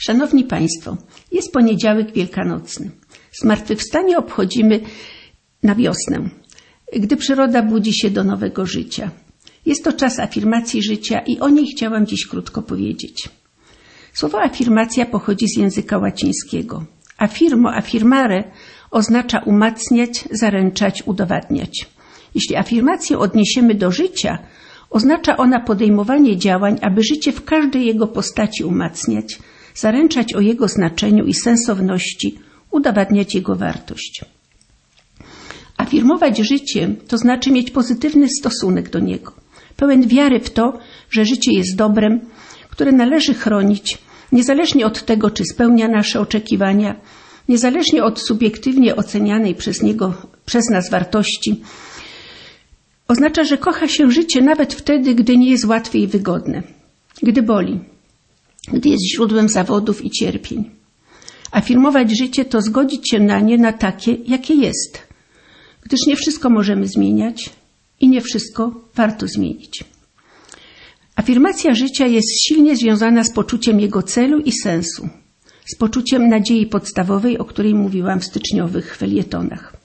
Szanowni Państwo, jest poniedziałek wielkanocny. Zmartwychwstanie obchodzimy na wiosnę, gdy przyroda budzi się do nowego życia. Jest to czas afirmacji życia i o niej chciałam dziś krótko powiedzieć. Słowo afirmacja pochodzi z języka łacińskiego. Affirmo, affirmare oznacza umacniać, zaręczać, udowadniać. Jeśli afirmację odniesiemy do życia, oznacza ona podejmowanie działań, aby życie w każdej jego postaci umacniać, zaręczać o jego znaczeniu i sensowności, udowadniać jego wartość. Afirmować życie to znaczy mieć pozytywny stosunek do niego, pełen wiary w to, że życie jest dobrem, które należy chronić, niezależnie od tego, czy spełnia nasze oczekiwania, niezależnie od subiektywnie ocenianej przez nas wartości. Oznacza, że kocha się życie nawet wtedy, gdy nie jest łatwe i wygodne, gdy boli, gdy jest źródłem zawodów i cierpień. Afirmować życie to zgodzić się na nie na takie, jakie jest, gdyż nie wszystko możemy zmieniać i nie wszystko warto zmienić. Afirmacja życia jest silnie związana z poczuciem jego celu i sensu, z poczuciem nadziei podstawowej, o której mówiłam w styczniowych felietonach,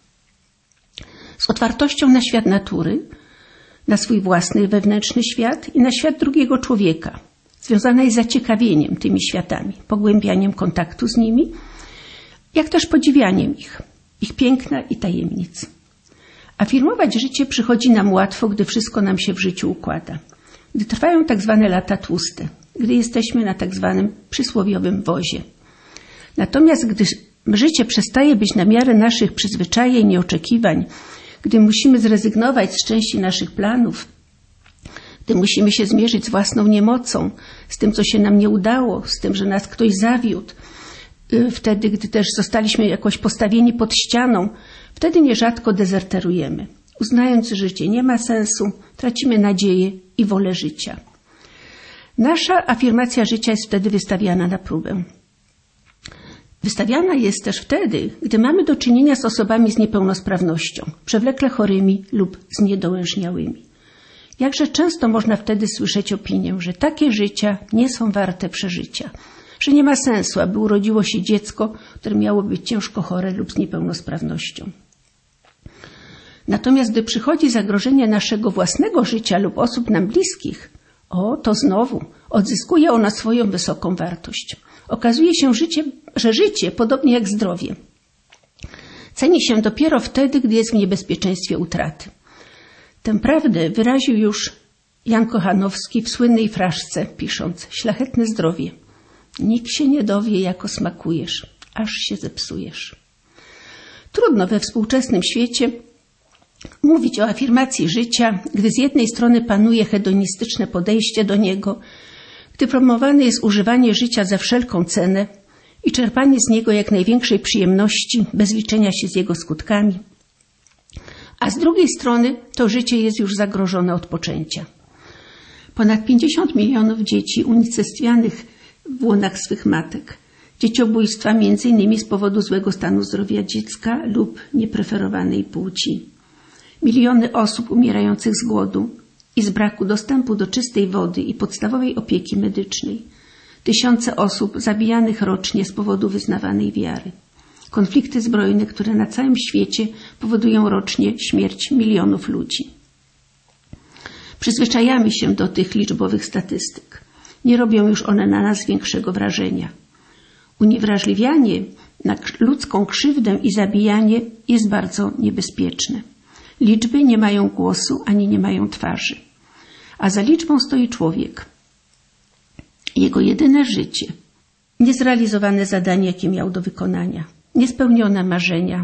z otwartością na świat natury, na swój własny wewnętrzny świat i na świat drugiego człowieka, związana jest z zaciekawieniem tymi światami, pogłębianiem kontaktu z nimi, jak też podziwianiem ich piękna i tajemnic. Afirmować życie przychodzi nam łatwo, gdy wszystko nam się w życiu układa, gdy trwają tak zwane lata tłuste, gdy jesteśmy na tak zwanym przysłowiowym wozie. Natomiast gdy życie przestaje być na miarę naszych przyzwyczajeń i oczekiwań, gdy musimy zrezygnować z części naszych planów, gdy musimy się zmierzyć z własną niemocą, z tym, co się nam nie udało, z tym, że nas ktoś zawiódł, wtedy, gdy też zostaliśmy jakoś postawieni pod ścianą, wtedy nierzadko dezerterujemy. Uznając, że życie nie ma sensu, tracimy nadzieję i wolę życia. Nasza afirmacja życia jest wtedy wystawiana na próbę. Wystawiana jest też wtedy, gdy mamy do czynienia z osobami z niepełnosprawnością, przewlekle chorymi lub zniedołężniałymi. Jakże często można wtedy słyszeć opinię, że takie życia nie są warte przeżycia, że nie ma sensu, aby urodziło się dziecko, które miało być ciężko chore lub z niepełnosprawnością. Natomiast gdy przychodzi zagrożenie naszego własnego życia lub osób nam bliskich, to znowu odzyskuje ono swoją wysoką wartość. Okazuje się, że życie, podobnie jak zdrowie, ceni się dopiero wtedy, gdy jest w niebezpieczeństwie utraty. Tę prawdę wyraził już Jan Kochanowski w słynnej fraszce, pisząc: szlachetne zdrowie, nikt się nie dowie, jako smakujesz, aż się zepsujesz. Trudno we współczesnym świecie mówić o afirmacji życia, gdy z jednej strony panuje hedonistyczne podejście do niego, gdy promowane jest używanie życia za wszelką cenę i czerpanie z niego jak największej przyjemności, bez liczenia się z jego skutkami, a z drugiej strony to życie jest już zagrożone od poczęcia. Ponad 50 milionów dzieci unicestwianych w łonach swych matek, dzieciobójstwa m.in. z powodu złego stanu zdrowia dziecka lub niepreferowanej płci, miliony osób umierających z głodu i z braku dostępu do czystej wody i podstawowej opieki medycznej, tysiące osób zabijanych rocznie z powodu wyznawanej wiary, konflikty zbrojne, które na całym świecie powodują rocznie śmierć milionów ludzi. Przyzwyczajamy się do tych liczbowych statystyk. Nie robią już one na nas większego wrażenia. Uniewrażliwianie na ludzką krzywdę i zabijanie jest bardzo niebezpieczne. Liczby nie mają głosu ani nie mają twarzy. A za liczbą stoi człowiek. Jego jedyne życie. Niezrealizowane zadanie, jakie miał do wykonania. Niespełnione marzenia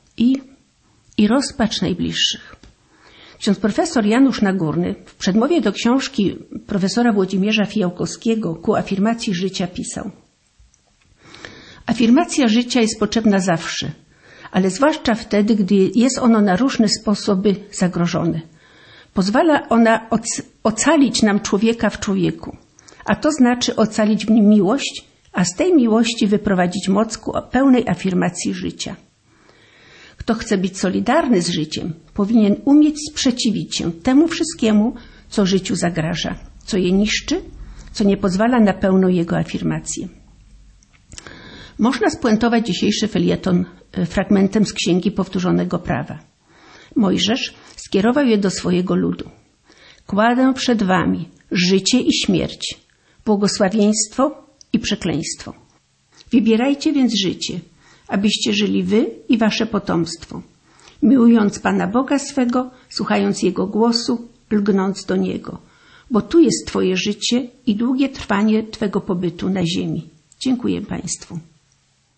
i rozpacz najbliższych. Ksiądz profesor Janusz Nagórny w przedmowie do książki profesora Włodzimierza Fijałkowskiego Ku afirmacji życia pisał: afirmacja życia jest potrzebna zawsze, ale zwłaszcza wtedy, gdy jest ono na różne sposoby zagrożone. Pozwala ona ocalić nam człowieka w człowieku, a to znaczy ocalić w nim miłość, a z tej miłości wyprowadzić moc ku pełnej afirmacji życia. Kto chce być solidarny z życiem, powinien umieć sprzeciwić się temu wszystkiemu, co życiu zagraża, co je niszczy, co nie pozwala na pełną jego afirmację. Można spuentować dzisiejszy felieton fragmentem z Księgi Powtórzonego Prawa. Mojżesz skierował je do swojego ludu. Kładę przed wami życie i śmierć, błogosławieństwo i przekleństwo. Wybierajcie więc życie, abyście żyli wy i wasze potomstwo, miłując Pana Boga swego, słuchając Jego głosu, lgnąc do Niego, bo tu jest Twoje życie i długie trwanie Twego pobytu na ziemi. Dziękuję Państwu.